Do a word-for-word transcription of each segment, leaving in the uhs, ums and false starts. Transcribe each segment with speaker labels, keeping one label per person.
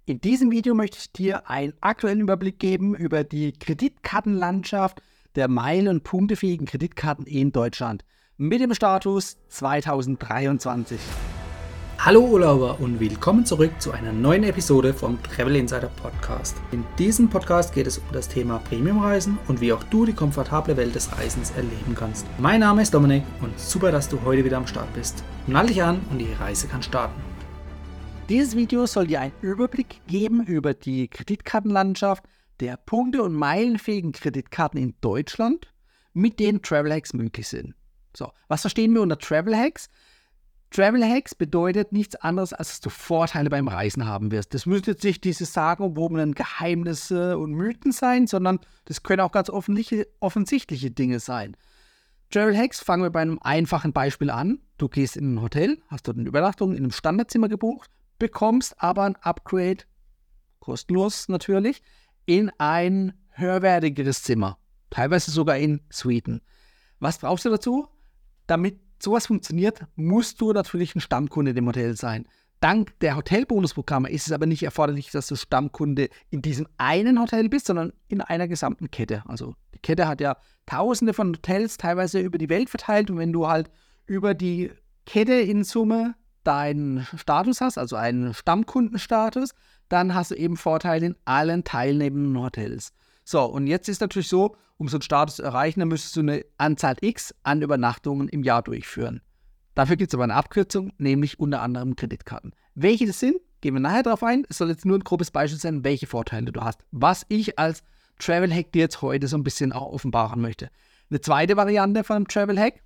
Speaker 1: In diesem Video möchte ich dir einen aktuellen Überblick geben über die Kreditkartenlandschaft der meilen- und punktefähigen Kreditkarten in Deutschland mit dem Status zweitausenddreiundzwanzig.
Speaker 2: Hallo Urlauber und willkommen zurück zu einer neuen Episode vom Travel Insider Podcast. In diesem Podcast geht es um das Thema Premiumreisen und wie auch du die komfortable Welt des Reisens erleben kannst. Mein Name ist Dominik und super, dass du heute wieder am Start bist. Nall dich an und die Reise kann starten.
Speaker 1: Dieses Video soll dir einen Überblick geben über die Kreditkartenlandschaft der punkte- und meilenfähigen Kreditkarten in Deutschland, mit denen Travel Hacks möglich sind. So, was verstehen wir unter Travel Hacks? Travel Hacks bedeutet nichts anderes, als dass du Vorteile beim Reisen haben wirst. Das müssen jetzt nicht diese sagenumwobenen Geheimnisse und Mythen sein, sondern das können auch ganz offensichtliche Dinge sein. Travel Hacks, fangen wir bei einem einfachen Beispiel an. Du gehst in ein Hotel, hast dort eine Übernachtung in einem Standardzimmer gebucht, bekommst aber ein Upgrade, kostenlos natürlich, in ein höherwertigeres Zimmer. Teilweise sogar in Suiten. Was brauchst du dazu? Damit sowas funktioniert, musst du natürlich ein Stammkunde in dem Hotel sein. Dank der Hotelbonusprogramme ist es aber nicht erforderlich, dass du Stammkunde in diesem einen Hotel bist, sondern in einer gesamten Kette. Also die Kette hat ja tausende von Hotels, teilweise über die Welt verteilt. Und wenn du halt über die Kette in Summe deinen Status hast, also einen Stammkundenstatus, dann hast du eben Vorteile in allen teilnehmenden Hotels. So, und jetzt ist natürlich so, um so einen Status zu erreichen, dann müsstest du eine Anzahl X an Übernachtungen im Jahr durchführen. Dafür gibt es aber eine Abkürzung, nämlich unter anderem Kreditkarten. Welche das sind, gehen wir nachher drauf ein. Es soll jetzt nur ein grobes Beispiel sein, welche Vorteile du hast. Was ich als Travel Hack dir jetzt heute so ein bisschen auch offenbaren möchte. Eine zweite Variante von einem Travel Hack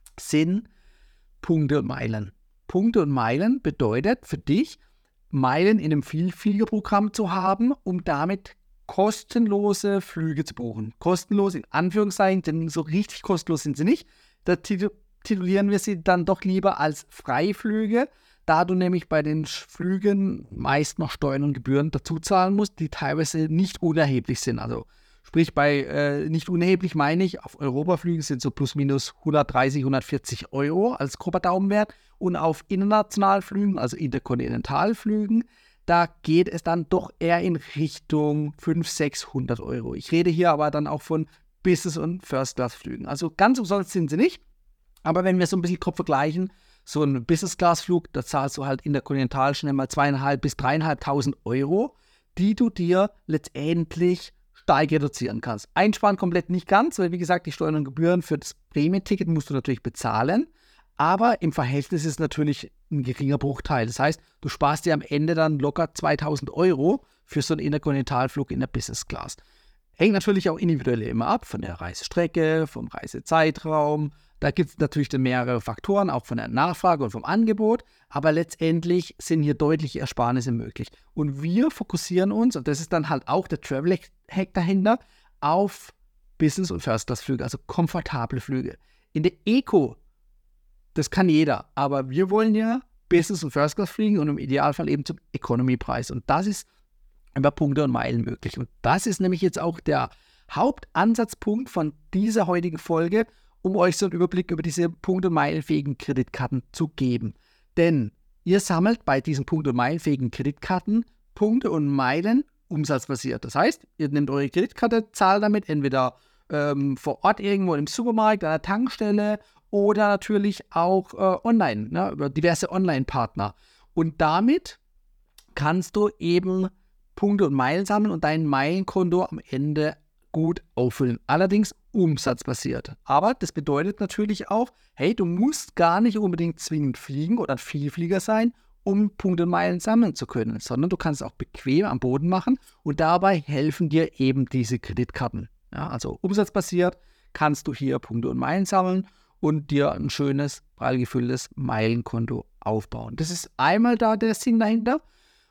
Speaker 1: sind Punkte und Meilen. Punkte und Meilen bedeutet für dich, Meilen in einem Vielfliegerprogramm zu haben, um damit kostenlose Flüge zu buchen. Kostenlos in Anführungszeichen, denn so richtig kostenlos sind sie nicht. Da titulieren wir sie dann doch lieber als Freiflüge, da du nämlich bei den Flügen meist noch Steuern und Gebühren dazu zahlen musst, die teilweise nicht unerheblich sind. Also sprich, bei äh, nicht unerheblich meine ich, auf Europaflügen sind so plus minus hundertdreißig, hundertvierzig Euro als grober Daumenwert und auf Internationalflügen, also Interkontinentalflügen, da geht es dann doch eher in Richtung fünfhundert, sechshundert Euro. Ich rede hier aber dann auch von Business- und First-Class-Flügen. Also ganz umsonst sind sie nicht. Aber wenn wir so ein bisschen grob vergleichen, so ein Business-Class-Flug, da zahlst du halt interkontinental schnell mal zweieinhalb bis dreieinhalbtausend Euro, die du dir letztendlich stark reduzieren kannst. Einsparen komplett nicht ganz, weil wie gesagt, die Steuern und Gebühren für das Prämienticket musst du natürlich bezahlen. Aber im Verhältnis ist es natürlich ein geringer Bruchteil. Das heißt, du sparst dir am Ende dann locker zweitausend Euro für so einen Interkontinentalflug in der Business Class. Hängt natürlich auch individuell immer ab von der Reisestrecke, vom Reisezeitraum. Da gibt es natürlich dann mehrere Faktoren, auch von der Nachfrage und vom Angebot. Aber letztendlich sind hier deutliche Ersparnisse möglich. Und wir fokussieren uns, und das ist dann halt auch der Travel-Hack dahinter, auf Business- und First-Class-Flüge, also komfortable Flüge. In der Eco, das kann jeder, aber wir wollen ja Business- und First-Class fliegen und im Idealfall eben zum Economy-Preis. Und das ist über Punkte und Meilen möglich. Und das ist nämlich jetzt auch der Hauptansatzpunkt von dieser heutigen Folge, um euch so einen Überblick über diese Punkte- und Meilenfähigen Kreditkarten zu geben. Denn ihr sammelt bei diesen Punkte- und Meilenfähigen Kreditkarten Punkte und Meilen umsatzbasiert. Das heißt, ihr nehmt eure Kreditkarte, zahlt damit entweder ähm, vor Ort irgendwo im Supermarkt, an der Tankstelle oder natürlich auch äh, online, ne, über diverse Online-Partner. Und damit kannst du eben Punkte und Meilen sammeln und dein Meilenkonto am Ende gut auffüllen. Allerdings umsatzbasiert. Aber das bedeutet natürlich auch, hey, du musst gar nicht unbedingt zwingend fliegen oder ein Vielflieger sein, um Punkte und Meilen sammeln zu können, sondern du kannst es auch bequem am Boden machen und dabei helfen dir eben diese Kreditkarten. Ja, also umsatzbasiert kannst du hier Punkte und Meilen sammeln und dir ein schönes, prall gefülltes Meilenkonto aufbauen. Das ist einmal da der Sinn dahinter.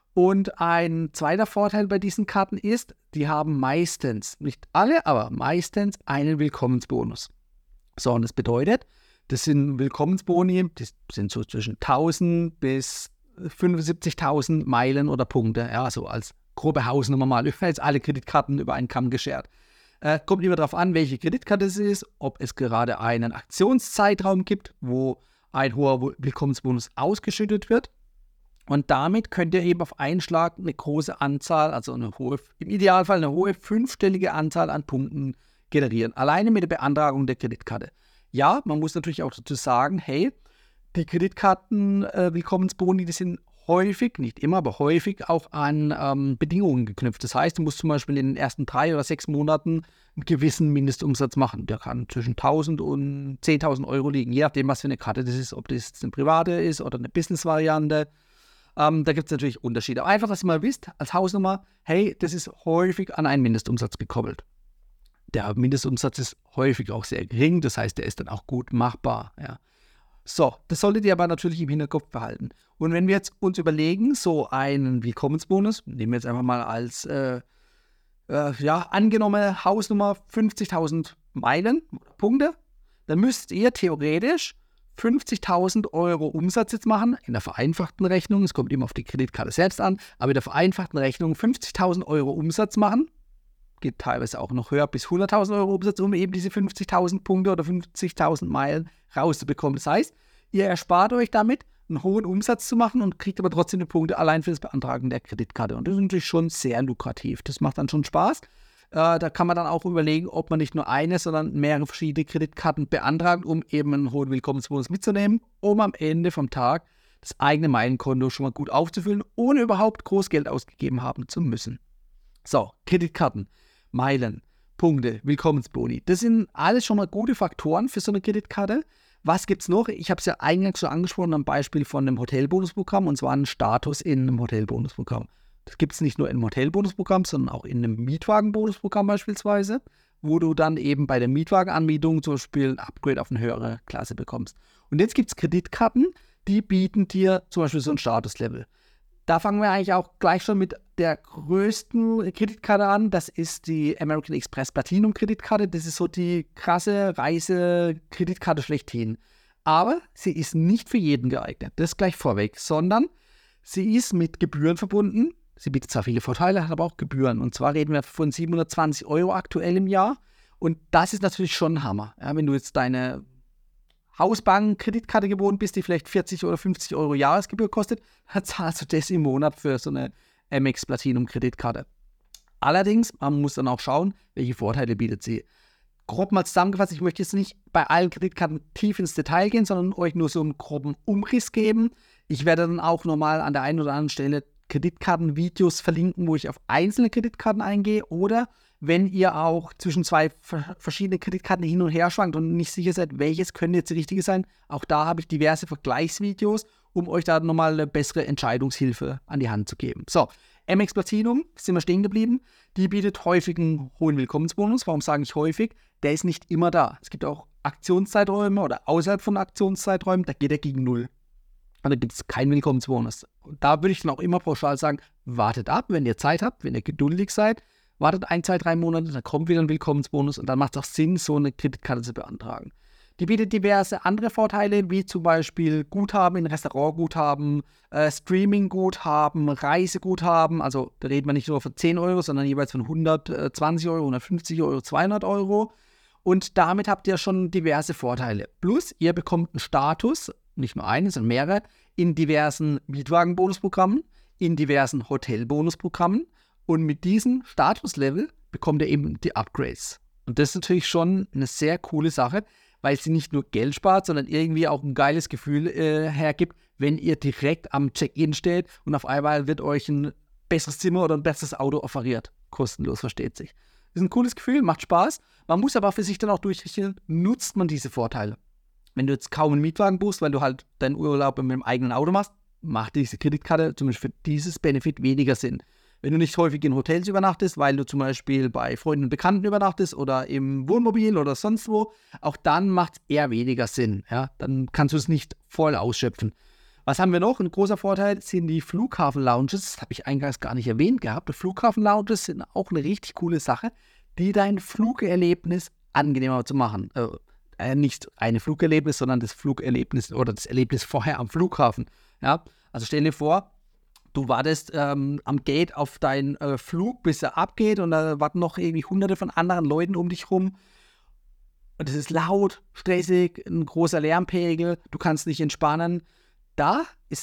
Speaker 1: Und ein zweiter Vorteil bei diesen Karten ist, die haben meistens, nicht alle, aber meistens einen Willkommensbonus. So, und das bedeutet, das sind Willkommensboni, die sind so zwischen tausend bis fünfundsiebzigtausend Meilen oder Punkte. Ja, so als grobe Hausnummer mal, jetzt alle Kreditkarten über einen Kamm geschert. Äh, kommt immer darauf an, welche Kreditkarte es ist, ob es gerade einen Aktionszeitraum gibt, wo ein hoher Willkommensbonus ausgeschüttet wird. Und damit könnt ihr eben auf einen Schlag eine große Anzahl, also eine hohe, im Idealfall eine hohe fünfstellige Anzahl an Punkten generieren. Alleine mit der Beantragung der Kreditkarte. Ja, man muss natürlich auch dazu sagen, hey, die Kreditkarten-Willkommensboni, äh, die sind häufig, nicht immer, aber häufig auch an ähm, Bedingungen geknüpft. Das heißt, du musst zum Beispiel in den ersten drei oder sechs Monaten einen gewissen Mindestumsatz machen. Der kann zwischen tausend und zehntausend Euro liegen, je nachdem, was für eine Karte das ist, ob das eine private ist oder eine Business-Variante. Ähm, da gibt es natürlich Unterschiede. Aber einfach, dass ihr mal wisst, als Hausnummer, hey, das ist häufig an einen Mindestumsatz gekoppelt. Der Mindestumsatz ist häufig auch sehr gering, das heißt, der ist dann auch gut machbar. Ja. So, das solltet ihr aber natürlich im Hinterkopf behalten. Und wenn wir jetzt uns überlegen, so einen Willkommensbonus, nehmen wir jetzt einfach mal als äh, äh, ja, angenommene Hausnummer fünfzigtausend Meilen oder Punkte, dann müsst ihr theoretisch fünfzigtausend Euro Umsatz jetzt machen, in der vereinfachten Rechnung, es kommt immer auf die Kreditkarte selbst an, aber in der vereinfachten Rechnung fünfzigtausend Euro Umsatz machen, geht teilweise auch noch höher, bis hunderttausend Euro Umsatz, um eben diese fünfzigtausend Punkte oder fünfzigtausend Meilen rauszubekommen. Das heißt, ihr erspart euch damit, einen hohen Umsatz zu machen und kriegt aber trotzdem die Punkte allein für das Beantragen der Kreditkarte. Und das ist natürlich schon sehr lukrativ. Das macht dann schon Spaß. Äh, da kann man dann auch überlegen, ob man nicht nur eine, sondern mehrere verschiedene Kreditkarten beantragt, um eben einen hohen Willkommensbonus mitzunehmen, um am Ende vom Tag das eigene Meilenkonto schon mal gut aufzufüllen, ohne überhaupt groß Geld ausgegeben haben zu müssen. So, Kreditkarten, Meilen, Punkte, Willkommensboni. Das sind alles schon mal gute Faktoren für so eine Kreditkarte. Was gibt es noch? Ich habe es ja eingangs schon angesprochen am Beispiel von einem Hotelbonusprogramm, und zwar einen Status in einem Hotelbonusprogramm. Das gibt es nicht nur in einem Hotelbonusprogramm, sondern auch in einem Mietwagenbonusprogramm beispielsweise, wo du dann eben bei der Mietwagenanmietung zum Beispiel ein Upgrade auf eine höhere Klasse bekommst. Und jetzt gibt es Kreditkarten, die bieten dir zum Beispiel so ein Statuslevel. Da fangen wir eigentlich auch gleich schon mit der größten Kreditkarte an. Das ist die American Express Platinum Kreditkarte. Das ist so die krasse Reisekreditkarte schlechthin. Aber sie ist nicht für jeden geeignet. Das gleich vorweg. Sondern sie ist mit Gebühren verbunden. Sie bietet zwar viele Vorteile, hat aber auch Gebühren. Und zwar reden wir von siebenhundertzwanzig Euro aktuell im Jahr. Und das ist natürlich schon ein Hammer. Ja, wenn du jetzt deine Hausbank-Kreditkarte gewohnt bist, die vielleicht vierzig oder fünfzig Euro Jahresgebühr kostet, dann zahlst du das im Monat für so eine Amex Platinum-Kreditkarte. Allerdings, man muss dann auch schauen, welche Vorteile bietet sie. Grob mal zusammengefasst, ich möchte jetzt nicht bei allen Kreditkarten tief ins Detail gehen, sondern euch nur so einen groben Umriss geben. Ich werde dann auch nochmal an der einen oder anderen Stelle Kreditkartenvideos verlinken, wo ich auf einzelne Kreditkarten eingehe, oder wenn ihr auch zwischen zwei verschiedene Kreditkarten hin und her schwankt und nicht sicher seid, welches könnte jetzt die richtige sein, auch da habe ich diverse Vergleichsvideos, um euch da nochmal eine bessere Entscheidungshilfe an die Hand zu geben. So, Amex Platinum, sind wir stehen geblieben, die bietet häufig einen hohen Willkommensbonus. Warum sage ich häufig? Der ist nicht immer da. Es gibt auch Aktionszeiträume oder außerhalb von Aktionszeiträumen, da geht er gegen null. Und da gibt es keinen Willkommensbonus. Und da würde ich dann auch immer pauschal sagen, wartet ab, wenn ihr Zeit habt, wenn ihr geduldig seid, wartet ein, zwei, drei Monate, dann kommt wieder ein Willkommensbonus und dann macht es auch Sinn, so eine Kreditkarte zu beantragen. Die bietet diverse andere Vorteile, wie zum Beispiel Guthaben in Restaurantguthaben, äh, Streamingguthaben, Reiseguthaben. Also da reden wir nicht nur von zehn Euro, sondern jeweils von hundertzwanzig Euro, hundertfünfzig Euro, zweihundert Euro. Und damit habt ihr schon diverse Vorteile. Plus, ihr bekommt einen Status, nicht nur einen, sondern mehrere, in diversen Mietwagenbonusprogrammen, in diversen Hotelbonusprogrammen. Und mit diesem Statuslevel bekommt ihr eben die Upgrades. Und das ist natürlich schon eine sehr coole Sache, weil sie nicht nur Geld spart, sondern irgendwie auch ein geiles Gefühl äh, hergibt, wenn ihr direkt am Check-in steht und auf einmal wird euch ein besseres Zimmer oder ein besseres Auto offeriert. Kostenlos, versteht sich. Das ist ein cooles Gefühl, macht Spaß. Man muss aber für sich dann auch durchrechnen, nutzt man diese Vorteile. Wenn du jetzt kaum einen Mietwagen buchst, weil du halt deinen Urlaub mit dem eigenen Auto machst, macht diese Kreditkarte zumindest für dieses Benefit weniger Sinn. Wenn du nicht häufig in Hotels übernachtest, weil du zum Beispiel bei Freunden und Bekannten übernachtest oder im Wohnmobil oder sonst wo, auch dann macht es eher weniger Sinn. Ja? Dann kannst du es nicht voll ausschöpfen. Was haben wir noch? Ein großer Vorteil sind die Flughafen-Lounges. Das habe ich eingangs gar nicht erwähnt gehabt. Die Flughafen-Lounges sind auch eine richtig coole Sache, die dein Flugerlebnis angenehmer zu machen. Äh, äh, nicht ein Flugerlebnis, sondern das Flugerlebnis oder das Erlebnis vorher am Flughafen. Ja? Also stell dir vor, du wartest ähm, am Gate auf deinen äh, Flug, bis er abgeht, und da warten noch irgendwie hunderte von anderen Leuten um dich rum. Und es ist laut, stressig, ein großer Lärmpegel, du kannst nicht entspannen. Da ist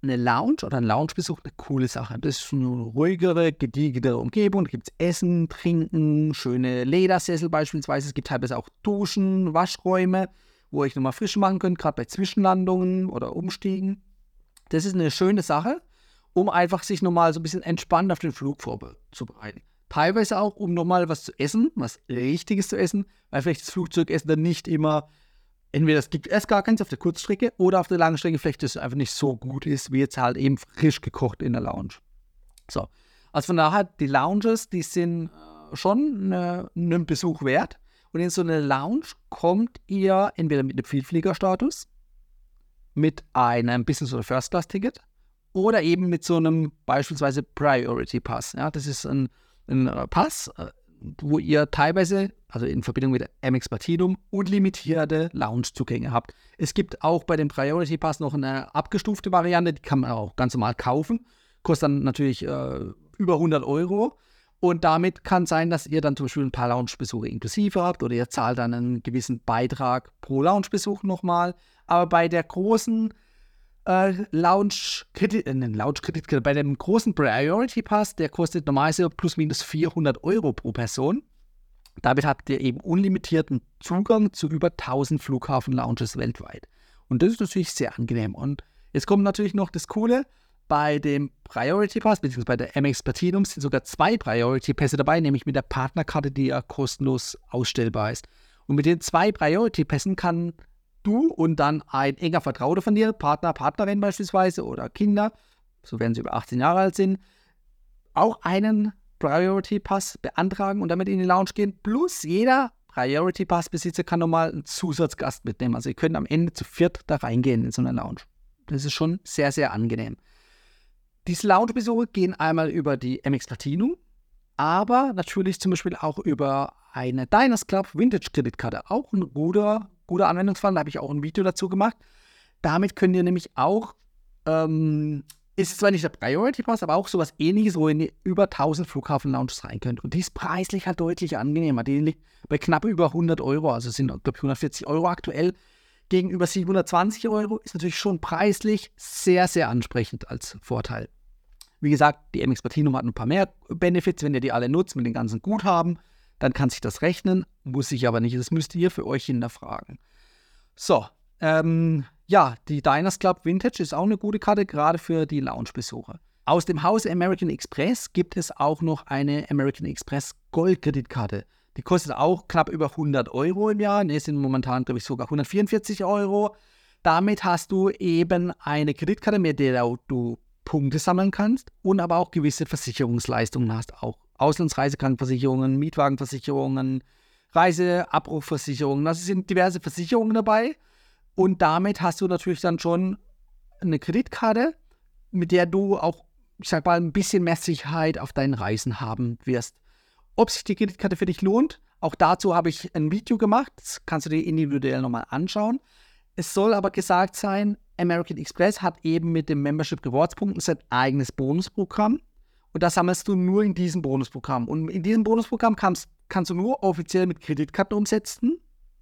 Speaker 1: eine Lounge oder ein Loungebesuch eine coole Sache. Das ist eine ruhigere, gediegenere Umgebung. Da gibt es Essen, Trinken, schöne Ledersessel beispielsweise. Es gibt teilweise auch Duschen, Waschräume, wo ihr euch nochmal frisch machen könnt, gerade bei Zwischenlandungen oder Umstiegen. Das ist eine schöne Sache, um einfach sich nochmal so ein bisschen entspannt auf den Flug vorzubereiten. Teilweise auch, um nochmal was zu essen, was Richtiges zu essen, weil vielleicht das Flugzeugessen dann nicht immer, entweder es gibt erst gar keins auf der Kurzstrecke oder auf der Langstrecke vielleicht das einfach nicht so gut ist, wie jetzt halt eben frisch gekocht in der Lounge. So, also von daher, die Lounges, die sind schon äh, einen Besuch wert. Und in so eine Lounge kommt ihr entweder mit einem Vielfliegerstatus, mit einem Business- oder First-Class-Ticket oder eben mit so einem beispielsweise Priority Pass. Ja, das ist ein ein Pass, wo ihr teilweise, also in Verbindung mit der Amex Platinum, unlimitierte Lounge-Zugänge habt. Es gibt auch bei dem Priority Pass noch eine abgestufte Variante, die kann man auch ganz normal kaufen. Kostet dann natürlich äh, über hundert Euro. Und damit kann sein, dass ihr dann zum Beispiel ein paar Lounge-Besuche inklusive habt oder ihr zahlt dann einen gewissen Beitrag pro Lounge-Besuch nochmal. Aber bei der großen Äh, Lounge-Kredit, äh, Lounge-Kredit, bei dem großen Priority Pass, der kostet normalerweise plus minus vierhundert Euro pro Person. Damit habt ihr eben unlimitierten Zugang zu über tausend Flughafen-Lounges weltweit. Und das ist natürlich sehr angenehm. Und jetzt kommt natürlich noch das Coole, bei dem Priority Pass, beziehungsweise bei der Amex Platinum sind sogar zwei Priority Pässe dabei, nämlich mit der Partnerkarte, die ja kostenlos ausstellbar ist. Und mit den zwei Priority Pässen kann du und dann ein enger Vertrauter von dir, Partner, Partnerin beispielsweise oder Kinder, sofern sie über achtzehn Jahre alt sind, auch einen Priority Pass beantragen und damit in die Lounge gehen. Plus jeder Priority Pass Besitzer kann nochmal einen Zusatzgast mitnehmen. Also ihr könnt am Ende zu viert da reingehen in so eine Lounge. Das ist schon sehr, sehr angenehm. Diese Lounge-Besuche gehen einmal über die Amex Platinum, aber natürlich zum Beispiel auch über eine Diners Club Vintage-Kreditkarte. Auch ein guter Guter Anwendungsfall, da habe ich auch ein Video dazu gemacht. Damit könnt ihr nämlich auch, ähm, ist zwar nicht der Priority Pass, aber auch sowas Ähnliches, wo ihr über tausend Flughafen-Lounges rein könnt. Und die ist preislich halt deutlich angenehmer. Die liegt bei knapp über hundert Euro, also sind, glaube ich, hundertvierzig Euro aktuell. Gegenüber siebenhundertzwanzig Euro ist natürlich schon preislich sehr, sehr ansprechend als Vorteil. Wie gesagt, die Amex Platinum hat ein paar mehr Benefits, wenn ihr die alle nutzt mit den ganzen Guthaben. Dann kann sich das rechnen, muss ich aber nicht. Das müsst ihr für euch hinterfragen. So, ähm, ja, die Diners Club Vintage ist auch eine gute Karte, gerade für die Lounge-Besuche. Aus dem Hause American Express gibt es auch noch eine American Express Gold-Kreditkarte. Die kostet auch knapp über hundert Euro im Jahr. Ne, sind momentan, glaube ich, sogar hundertvierundvierzig Euro. Damit hast du eben eine Kreditkarte, mit der du Punkte sammeln kannst und aber auch gewisse Versicherungsleistungen hast. Auch Auslandsreisekrankenversicherungen, Mietwagenversicherungen, Reiseabbruchversicherungen. Also es sind diverse Versicherungen dabei. Und damit hast du natürlich dann schon eine Kreditkarte, mit der du auch, ich sag mal, ein bisschen mehr Sicherheit auf deinen Reisen haben wirst. Ob sich die Kreditkarte für dich lohnt, auch dazu habe ich ein Video gemacht. Das kannst du dir individuell nochmal anschauen. Es soll aber gesagt sein, American Express hat eben mit dem Membership Rewards Punkten sein eigenes Bonusprogramm. Und das sammelst du nur in diesem Bonusprogramm. Und in diesem Bonusprogramm kannst, kannst du nur offiziell mit Kreditkarten umsetzen,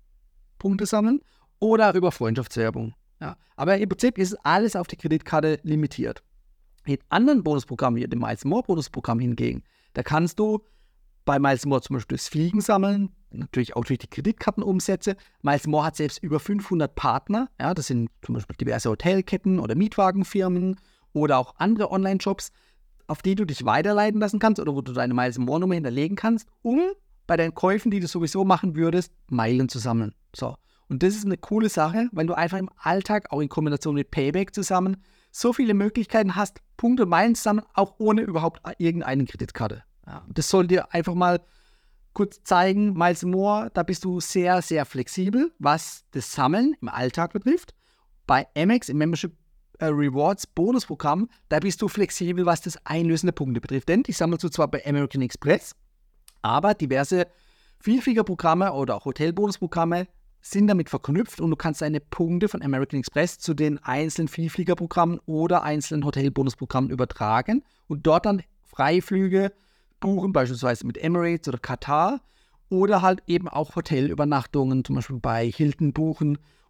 Speaker 1: Punkte sammeln oder über Freundschaftswerbung. Ja. Aber im Prinzip ist alles auf die Kreditkarte limitiert. In anderen Bonusprogrammen, wie dem Miles More Bonusprogramm hingegen, da kannst du bei Miles More zum Beispiel das Fliegen sammeln, natürlich auch durch die Kreditkartenumsätze. Miles More hat selbst über fünfhundert Partner. Ja, das sind zum Beispiel diverse Hotelketten oder Mietwagenfirmen oder auch andere Online-Shops, auf die du dich weiterleiten lassen kannst oder wo du deine Miles More Nummer hinterlegen kannst, um bei deinen Käufen, die du sowieso machen würdest, Meilen zu sammeln. So. Und das ist eine coole Sache, weil du einfach im Alltag, auch in Kombination mit Payback zusammen, so viele Möglichkeiten hast, Punkte und Meilen zu sammeln, auch ohne überhaupt irgendeine Kreditkarte. Ja. Das soll dir einfach mal kurz zeigen, Miles More, da bist du sehr, sehr flexibel, was das Sammeln im Alltag betrifft. Bei Amex, im Membership Rewards Bonusprogramm, da bist du flexibel, was das Einlösen der Punkte betrifft. Denn die sammelst du zwar bei American Express, aber diverse Vielfliegerprogramme oder auch Hotelbonusprogramme sind damit verknüpft und du kannst deine Punkte von American Express zu den einzelnen Vielfliegerprogrammen oder einzelnen Hotelbonusprogrammen übertragen und dort dann Freiflüge buchen, beispielsweise mit Emirates oder Katar oder halt eben auch Hotelübernachtungen, zum Beispiel bei Hilton buchen,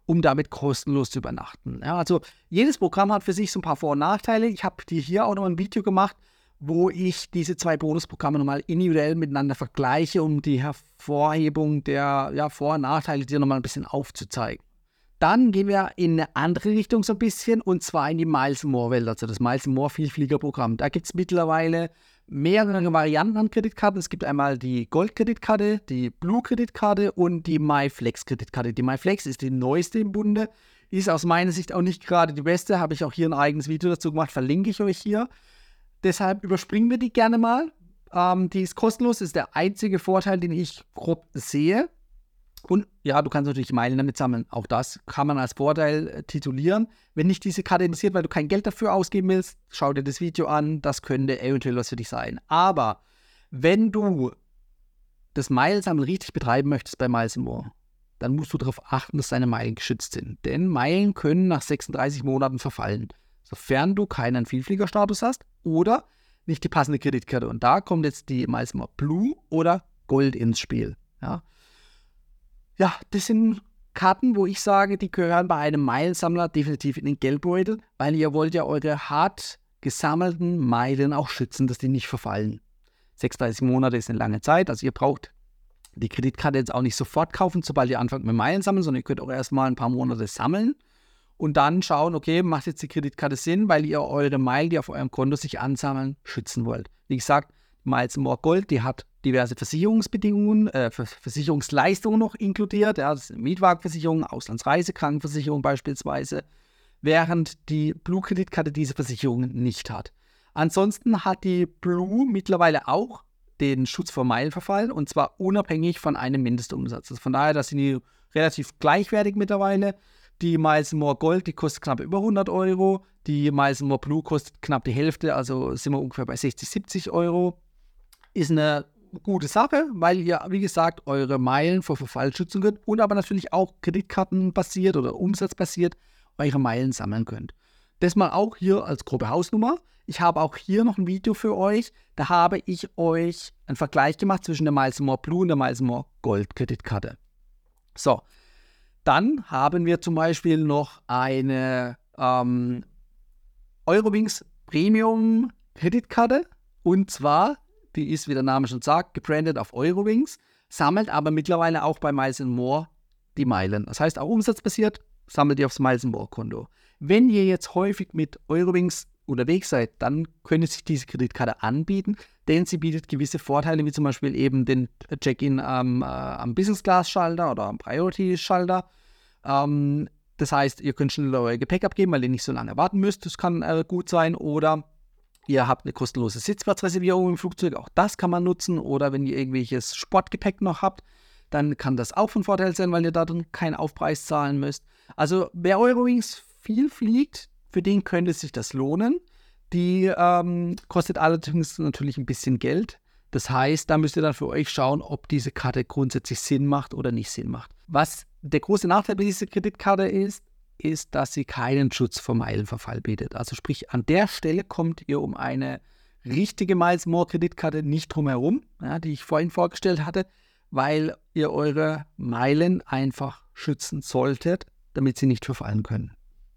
Speaker 1: um damit kostenlos zu übernachten. Ja, also jedes Programm hat für sich so ein paar Vor- und Nachteile. Ich habe dir hier auch noch ein Video gemacht, wo ich diese zwei Bonusprogramme nochmal individuell miteinander vergleiche, um die Hervorhebung der ja, Vor- und Nachteile dir nochmal ein bisschen aufzuzeigen. Dann gehen wir in eine andere Richtung so ein bisschen, und zwar in die Miles and More Welt, also das Miles and More Vielfliegerprogramm. Da gibt es mittlerweile mehrere Varianten an Kreditkarten. Es gibt einmal die Gold-Kreditkarte, die Blue-Kreditkarte und die MyFlex-Kreditkarte. Die MyFlex ist die neueste im Bunde, ist aus meiner Sicht auch nicht gerade die beste, habe ich auch hier ein eigenes Video dazu gemacht, verlinke ich euch hier. Deshalb überspringen wir die gerne mal. Ähm, die ist kostenlos, ist der einzige Vorteil, den ich grob sehe. Und ja, du kannst natürlich Meilen damit sammeln. Auch das kann man als Vorteil äh, titulieren. Wenn dich diese Karte interessiert, weil du kein Geld dafür ausgeben willst, schau dir das Video an. Das könnte eventuell was für dich sein. Aber wenn du das Meilensammeln richtig betreiben möchtest bei Miles and More, dann musst du darauf achten, dass deine Meilen geschützt sind. Denn Meilen können nach sechsunddreißig Monaten verfallen, sofern du keinen Vielfliegerstatus hast oder nicht die passende Kreditkarte. Und da kommt jetzt die Miles and More Blue oder Gold ins Spiel. Ja. Ja, das sind Karten, wo ich sage, die gehören bei einem Meilensammler definitiv in den Geldbeutel, weil ihr wollt ja eure hart gesammelten Meilen auch schützen, dass die nicht verfallen. sechsunddreißig Monate ist eine lange Zeit, also ihr braucht die Kreditkarte jetzt auch nicht sofort kaufen, sobald ihr anfangt mit Meilen sammeln, sondern ihr könnt auch erstmal ein paar Monate sammeln und dann schauen, okay, macht jetzt die Kreditkarte Sinn, weil ihr eure Meilen, die auf eurem Konto sich ansammeln, schützen wollt. Wie gesagt, Miles and More Gold, die hat diverse Versicherungsbedingungen, äh, Versicherungsleistungen noch inkludiert, ja, das sind Mietwagenversicherung, Auslandsreisekrankenversicherung beispielsweise, während die Blue-Kreditkarte diese Versicherungen nicht hat. Ansonsten hat die Blue mittlerweile auch den Schutz vor Meilenverfall, und zwar unabhängig von einem Mindestumsatz. Also von daher, da sind die relativ gleichwertig mittlerweile. Die Miles and More Gold, die kostet knapp über hundert Euro, die Miles and More Blue kostet knapp die Hälfte, also sind wir ungefähr bei sechzig, siebzig Euro. Ist eine gute Sache, weil ihr, wie gesagt, eure Meilen vor Verfall schützen könnt und aber natürlich auch kreditkartenbasiert oder umsatzbasiert eure Meilen sammeln könnt. Das mal auch hier als grobe Hausnummer. Ich habe auch hier noch ein Video für euch. Da habe ich euch einen Vergleich gemacht zwischen der Miles and More Blue und der Miles and More Gold Kreditkarte. So, dann haben wir zum Beispiel noch eine ähm, Eurowings Premium Kreditkarte, und zwar, die ist, wie der Name schon sagt, gebrandet auf Eurowings, sammelt aber mittlerweile auch bei Miles and More die Meilen. Das heißt, auch umsatzbasiert sammelt ihr aufs Miles and More Konto. Wenn ihr jetzt häufig mit Eurowings unterwegs seid, dann könnte sich diese Kreditkarte anbieten, denn sie bietet gewisse Vorteile, wie zum Beispiel eben den Check-in am, äh, am Business-Class-Schalter oder am Priority-Schalter. Ähm, das heißt, ihr könnt schneller euer Gepäck abgeben, weil ihr nicht so lange warten müsst. Das kann äh, gut sein. Oder ihr habt eine kostenlose Sitzplatzreservierung im Flugzeug, auch das kann man nutzen. Oder wenn ihr irgendwelches Sportgepäck noch habt, dann kann das auch von Vorteil sein, weil ihr da dann keinen Aufpreis zahlen müsst. Also wer Eurowings viel fliegt, für den könnte sich das lohnen. Die ähm, kostet allerdings natürlich ein bisschen Geld. Das heißt, da müsst ihr dann für euch schauen, ob diese Karte grundsätzlich Sinn macht oder nicht Sinn macht. Was der große Nachteil bei dieser Kreditkarte ist, ist, dass sie keinen Schutz vor Meilenverfall bietet. Also sprich, an der Stelle kommt ihr um eine richtige Miles and More Kreditkarte nicht drum herum, ja, die ich vorhin vorgestellt hatte, weil ihr eure Meilen einfach schützen solltet, damit sie nicht verfallen können.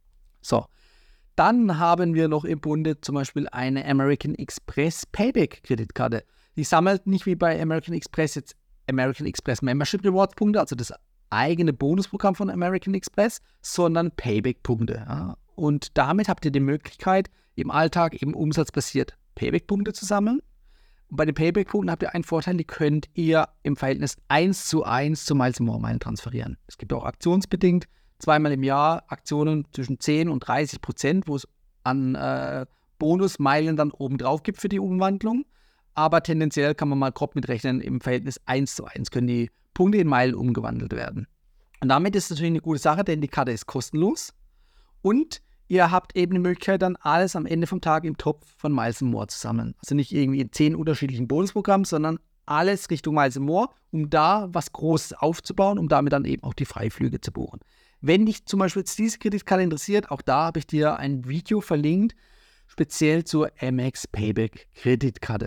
Speaker 1: So, dann haben wir noch im Bunde zum Beispiel eine American Express Payback Kreditkarte. Die sammelt nicht wie bei American Express jetzt American Express Membership Rewards Punkte, also das eigene Bonusprogramm von American Express, sondern Payback-Punkte. Ja. Und damit habt ihr die Möglichkeit, im Alltag eben umsatzbasiert Payback-Punkte zu sammeln. Und bei den Payback-Punkten habt ihr einen Vorteil, die könnt ihr im Verhältnis eins zu eins zu Miles and More Meilen transferieren. Es gibt auch aktionsbedingt zweimal im Jahr Aktionen zwischen zehn und dreißig Prozent, wo es an äh, Bonusmeilen dann obendrauf gibt für die Umwandlung. Aber tendenziell kann man mal grob mitrechnen, im Verhältnis eins zu eins können die Punkte in Meilen umgewandelt werden. Und damit ist es natürlich eine gute Sache, denn die Karte ist kostenlos und ihr habt eben die Möglichkeit, dann alles am Ende vom Tag im Topf von Miles and More zu sammeln. Also nicht irgendwie in zehn unterschiedlichen Bonusprogrammen, sondern alles Richtung Miles and More, um da was Großes aufzubauen, um damit dann eben auch die Freiflüge zu buchen. Wenn dich zum Beispiel jetzt diese Kreditkarte interessiert, auch da habe ich dir ein Video verlinkt, speziell zur Amex Payback Kreditkarte.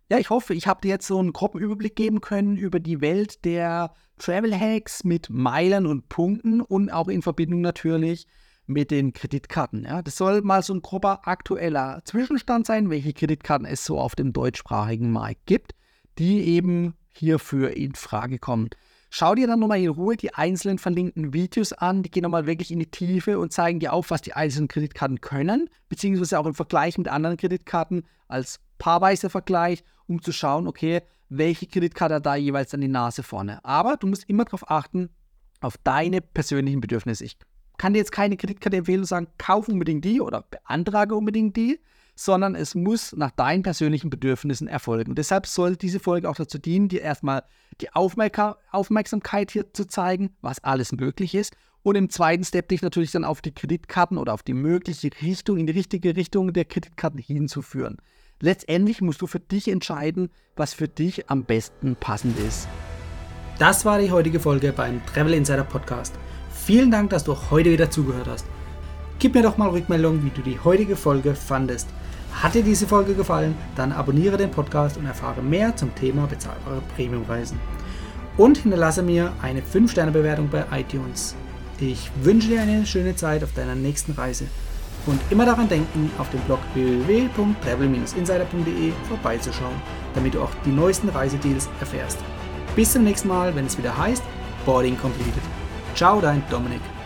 Speaker 1: Ja, ich hoffe, ich habe dir jetzt so einen groben Überblick geben können über die Welt der Travel Hacks mit Meilen und Punkten und auch in Verbindung natürlich mit den Kreditkarten. Ja, das soll mal so ein grober aktueller Zwischenstand sein, welche Kreditkarten es so auf dem deutschsprachigen Markt gibt, die eben hierfür in Frage kommen. Schau dir dann nochmal in Ruhe die einzelnen verlinkten Videos an, die gehen nochmal wirklich in die Tiefe und zeigen dir auf, was die einzelnen Kreditkarten können, beziehungsweise auch im Vergleich mit anderen Kreditkarten als paarweise Vergleich, um zu schauen, okay, welche Kreditkarte hat da jeweils an die Nase vorne. Aber du musst immer darauf achten, auf deine persönlichen Bedürfnisse. Ich kann dir jetzt keine Kreditkarte empfehlen und sagen, kauf unbedingt die oder beantrage unbedingt die, sondern es muss nach deinen persönlichen Bedürfnissen erfolgen. Und deshalb soll diese Folge auch dazu dienen, dir erstmal die Aufmerk- Aufmerksamkeit hier zu zeigen, was alles möglich ist. Und im zweiten Step dich natürlich dann auf die Kreditkarten oder auf die mögliche Richtung, in die richtige Richtung der Kreditkarten hinzuführen. Letztendlich musst du für dich entscheiden, was für dich am besten passend ist.
Speaker 2: Das war die heutige Folge beim Travel Insider Podcast. Vielen Dank, dass du auch heute wieder zugehört hast. Gib mir doch mal Rückmeldung, wie du die heutige Folge fandest. Hat dir diese Folge gefallen, dann abonniere den Podcast und erfahre mehr zum Thema bezahlbare Premiumreisen. Und hinterlasse mir eine fünf Sterne Bewertung bei iTunes. Ich wünsche dir eine schöne Zeit auf deiner nächsten Reise. Und immer daran denken, auf dem Blog w w w punkt travel Bindestrich insider punkt de vorbeizuschauen, damit du auch die neuesten Reisedeals erfährst. Bis zum nächsten Mal, wenn es wieder heißt Boarding Completed. Ciao, dein Dominik.